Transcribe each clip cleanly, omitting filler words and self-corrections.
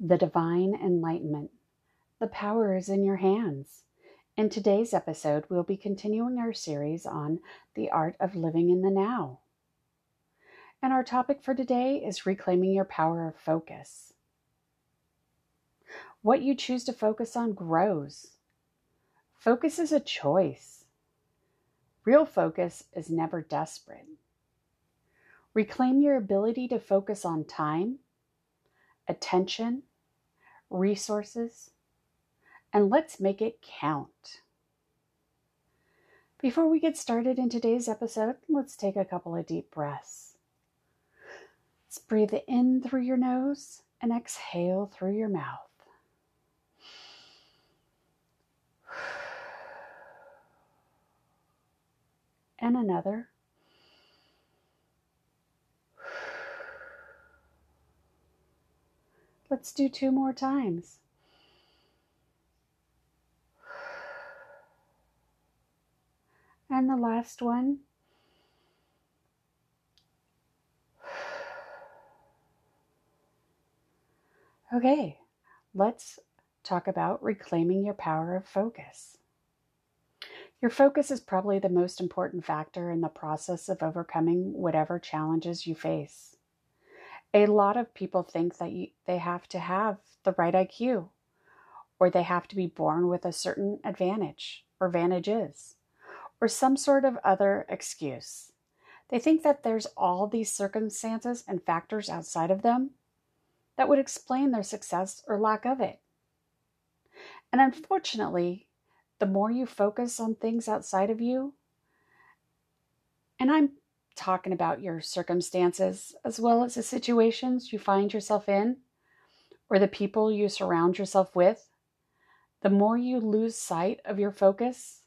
the divine enlightenment. The power is in your hands. In today's episode, we'll be continuing our series on the art of living in the now. And our topic for today is reclaiming your power of focus. What you choose to focus on grows. Focus is a choice. Real focus is never desperate. Reclaim your ability to focus on time, attention, resources, and let's make it count. Before we get started in today's episode, let's take a couple of deep breaths. Let's breathe in through your nose and exhale through your mouth. And another. Let's do 2 more times. And the last one. Okay, let's talk about reclaiming your power of focus. Your focus is probably the most important factor in the process of overcoming whatever challenges you face. A lot of people think that they have to have the right IQ, or they have to be born with a certain advantage or advantages, or some sort of other excuse. They think that there's all these circumstances and factors outside of them that would explain their success or lack of it. And unfortunately, the more you focus on things outside of you, and I'm talking about your circumstances as well as the situations you find yourself in or the people you surround yourself with, the more you lose sight of your focus.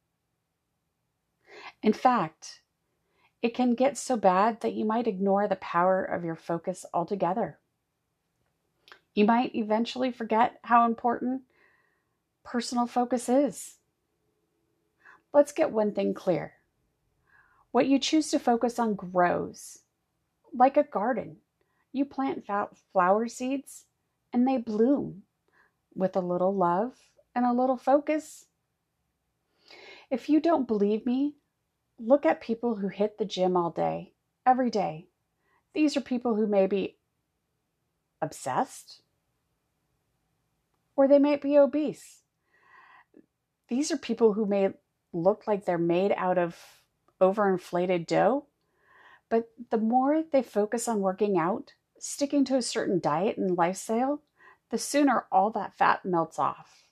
In fact, it can get so bad that you might ignore the power of your focus altogether. You might eventually forget how important personal focus is. Let's get one thing clear. What you choose to focus on grows. Like a garden, you plant flower seeds and they bloom with a little love and a little focus. If you don't believe me, look at people who hit the gym all day, every day. These are people who may be obsessed, or they might be obese. These are people who may look like they're made out of overinflated dough, but the more they focus on working out, sticking to a certain diet and lifestyle, the sooner all that fat melts off.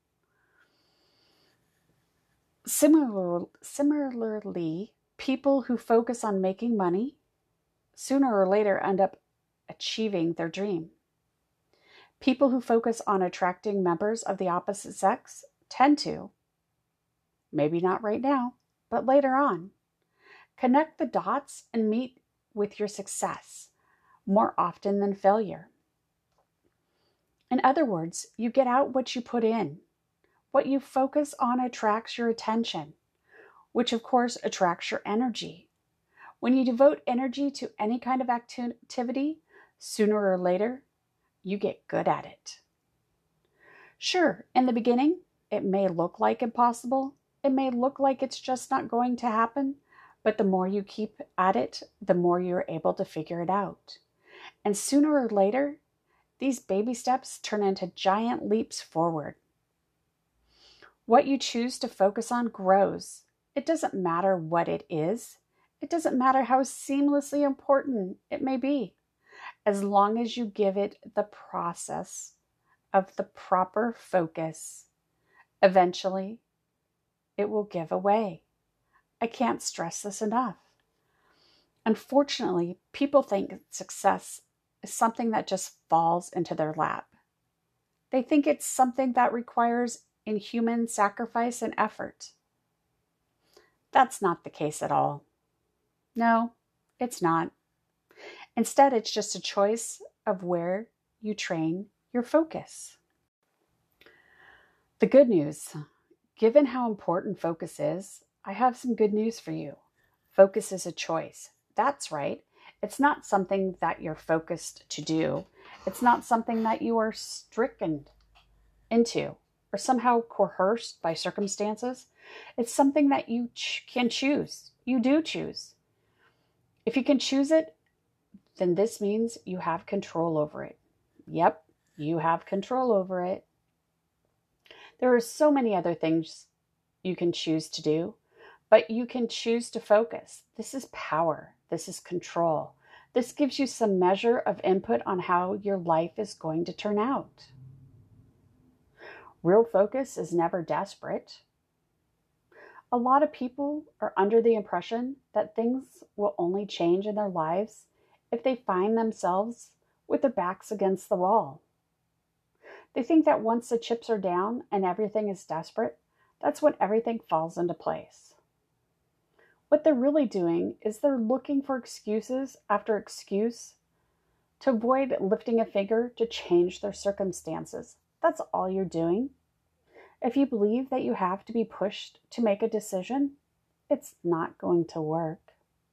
Similarly, people who focus on making money sooner or later end up achieving their dream. People who focus on attracting members of the opposite sex tend to, maybe not right now, but later on, connect the dots and meet with your success more often than failure. In other words, you get out what you put in. What you focus on attracts your attention, which of course attracts your energy. When you devote energy to any kind of activity, sooner or later, you get good at it. Sure, in the beginning, it may look like impossible. It may look like it's just not going to happen, but the more you keep at it, the more you're able to figure it out. And sooner or later, these baby steps turn into giant leaps forward. What you choose to focus on grows. It doesn't matter what it is. It doesn't matter how seamlessly important it may be. As long as you give it the process of the proper focus, eventually it will give away. I can't stress this enough. Unfortunately, people think success is something that just falls into their lap. They think it's something that requires inhuman sacrifice and effort. That's not the case at all. No, it's not. Instead, it's just a choice of where you train your focus. The good news, given how important focus is, I have some good news for you. Focus is a choice. That's right. It's not something that you're focused to do. It's not something that you are stricken into or somehow coerced by circumstances. It's something that you can choose. You do choose. If you can choose it, then this means you have control over it. Yep, you have control over it. There are so many other things you can choose to do, but you can choose to focus. This is power. This is control. This gives you some measure of input on how your life is going to turn out. Real focus is never desperate. A lot of people are under the impression that things will only change in their lives if they find themselves with their backs against the wall. They think that once the chips are down and everything is desperate, that's when everything falls into place. What they're really doing is they're looking for excuses after excuse to avoid lifting a finger to change their circumstances. That's all you're doing. If you believe that you have to be pushed to make a decision, it's not going to work.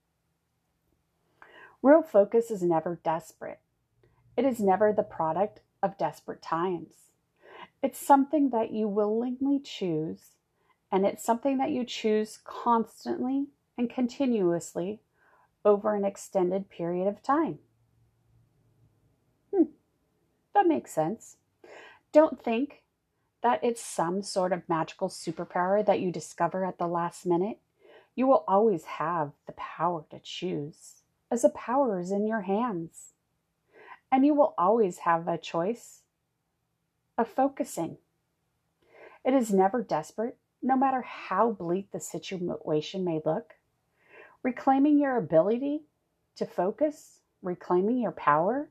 Real focus is never desperate. It is never the product of desperate times. It's something that you willingly choose, and it's something that you choose constantly and continuously over an extended period of time. That makes sense. Don't think that it's some sort of magical superpower that you discover at the last minute. You will always have the power to choose, as the power is in your hands. And you will always have a choice of focusing. It is never desperate, no matter how bleak the situation may look. Reclaiming your ability to focus, reclaiming your power.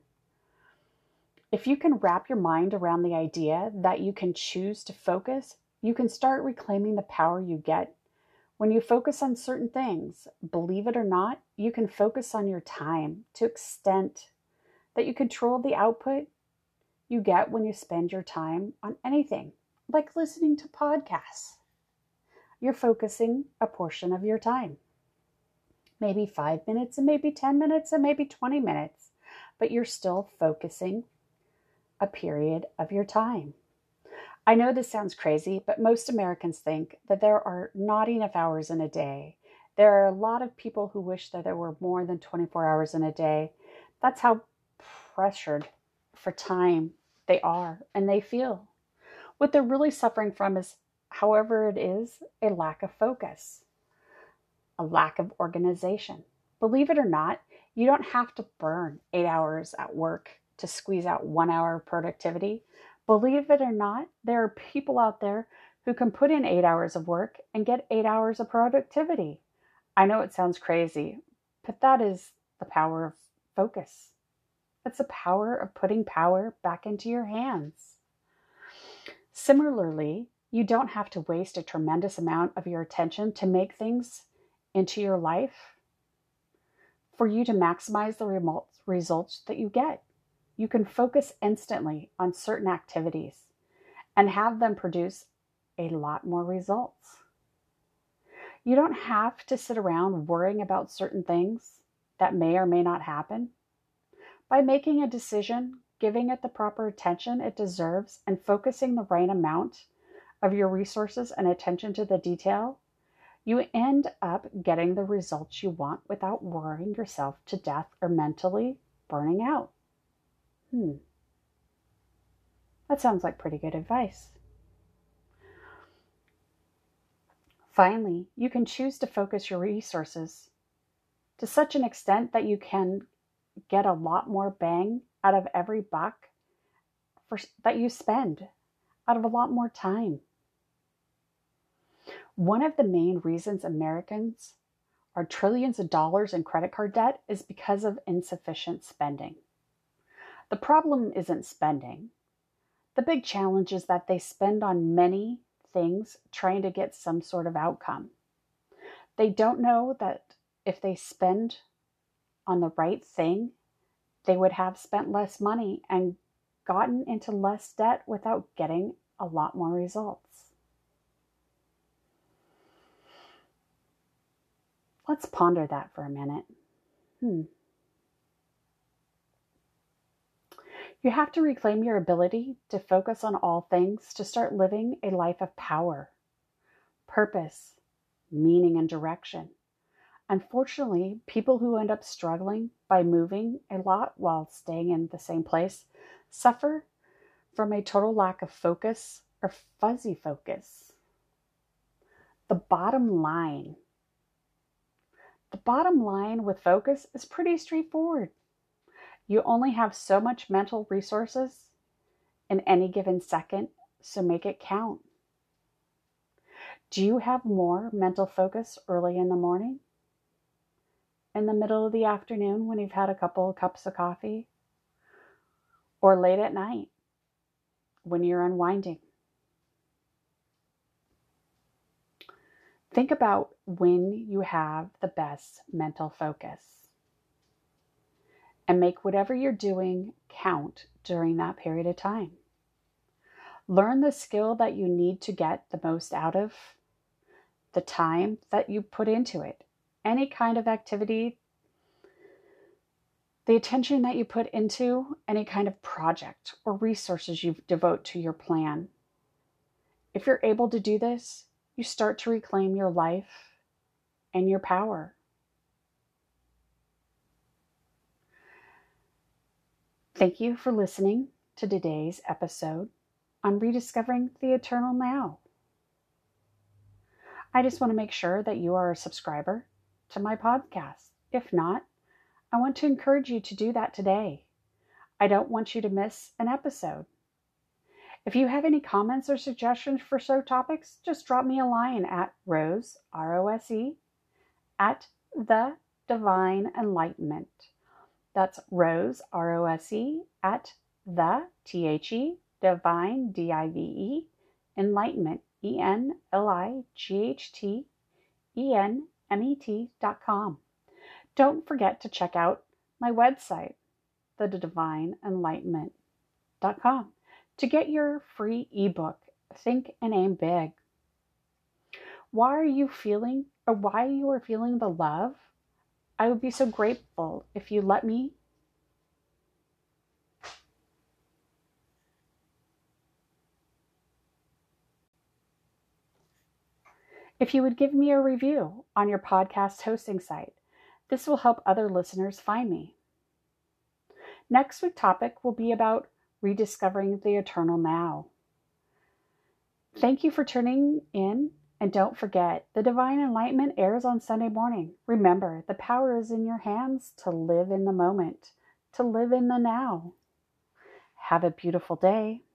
If you can wrap your mind around the idea that you can choose to focus, you can start reclaiming the power you get. When you focus on certain things, believe it or not, you can focus on your time to extent that you control the output you get when you spend your time on anything, like listening to podcasts. You're focusing a portion of your time. Maybe 5 minutes, and maybe 10 minutes, and maybe 20 minutes, but you're still focusing a period of your time. I know this sounds crazy, but most Americans think that there are not enough hours in a day. There are a lot of people who wish that there were more than 24 hours in a day. That's how pressured for time they are and they feel. What they're really suffering from is, however it is, a lack of focus, a lack of organization. Believe it or not, you don't have to burn 8 hours at work to squeeze out 1 hour of productivity. Believe it or not, there are people out there who can put in 8 hours of work and get 8 hours of productivity. I know it sounds crazy, but that is the power of focus. It's the power of putting power back into your hands. Similarly, you don't have to waste a tremendous amount of your attention to make things into your life for you to maximize the results that you get. You can focus instantly on certain activities and have them produce a lot more results. You don't have to sit around worrying about certain things that may or may not happen. By making a decision, giving it the proper attention it deserves, and focusing the right amount of your resources and attention to the detail, you end up getting the results you want without worrying yourself to death or mentally burning out. That sounds like pretty good advice. Finally, you can choose to focus your resources to such an extent that you can get a lot more bang out of every buck that you spend, out of a lot more time. One of the main reasons Americans are trillions of dollars in credit card debt is because of insufficient spending. The problem isn't spending. The big challenge is that they spend on many things trying to get some sort of outcome. They don't know that if they spend on the right thing, they would have spent less money and gotten into less debt without getting a lot more results. Let's ponder that for a minute. You have to reclaim your ability to focus on all things to start living a life of power, purpose, meaning, and direction. Unfortunately, people who end up struggling by moving a lot while staying in the same place suffer from a total lack of focus or fuzzy focus. The bottom line. The bottom line with focus is pretty straightforward. You only have so much mental resources in any given second, so make it count. Do you have more mental focus early in the morning? In the middle of the afternoon when you've had a couple of cups of coffee? Or late at night when you're unwinding? Think about when you have the best mental focus and make whatever you're doing count during that period of time. Learn the skill that you need to get the most out of the time that you put into it. Any kind of activity, the attention that you put into any kind of project or resources you devote to your plan. If you're able to do this, you start to reclaim your life and your power. Thank you for listening to today's episode on rediscovering the eternal now. I just want to make sure that you are a subscriber to my podcast. If not, I want to encourage you to do that today. I don't want you to miss an episode. If you have any comments or suggestions for show topics, just drop me a line at Rose, R-O-S-E, at The Divine Enlightenment. That's Rose, R-O-S-E, at The, T-H-E, Divine, D-I-V-E, Enlightenment, ENLIGHTENMET.com. Don't forget to check out my website, thedivineenlightenment.com, to get your free ebook, Think and Aim Big. Why you are feeling the love, I would be so grateful if you let me if you would give me a review on your podcast hosting site. This will help other listeners find me. Next week's topic will be about rediscovering the eternal now. Thank you for tuning in, and don't forget, the Divine Enlightenment airs on Sunday morning. Remember, the power is in your hands to live in the moment, to live in the now. Have a beautiful day.